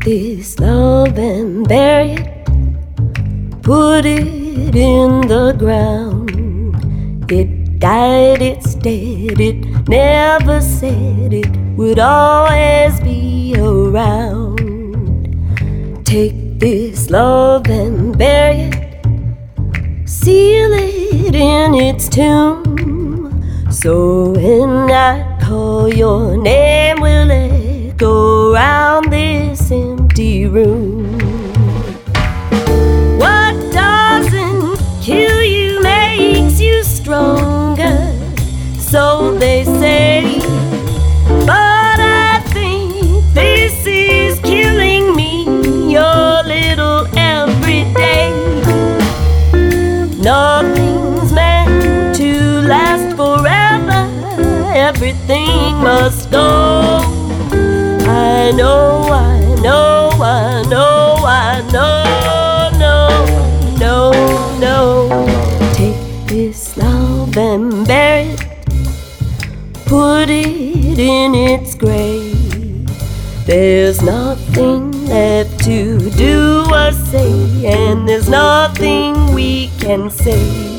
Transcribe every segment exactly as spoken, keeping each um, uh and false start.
this love and bury it, put it in the ground. It died, it's dead, it never said it would always be around. Take this love and bury it, seal it in its tomb, so when I call your name will echo around this empty room. What doesn't kill you makes you stronger, so they say, but I think this is killing me, your little everyday. Nothing's meant to last forever, everything must go. I know, I know, I know, I know, no, no, no. Take this love and bury it, put it in its grave. There's nothing left to do or say, and there's nothing we can say.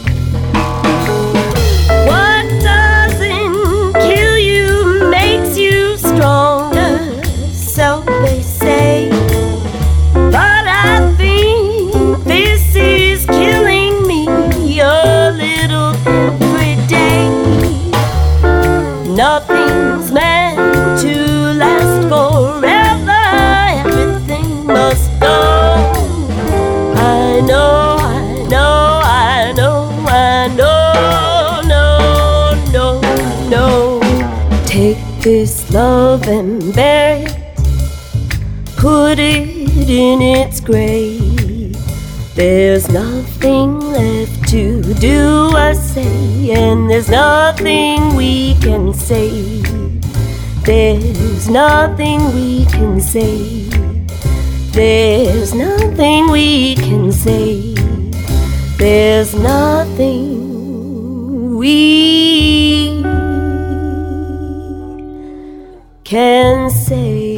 What doesn't kill you makes you stronger, so they say, but I think this is killing me, your little everyday. Nothing's meant to last forever, everything must go. I know, I know, I know, I know, no, no, no. Take this love and bury it, put it in its grave. There's nothing left to do or say, and there's nothing we can say. There's nothing we can say. There's nothing we can say. There's nothing we can say.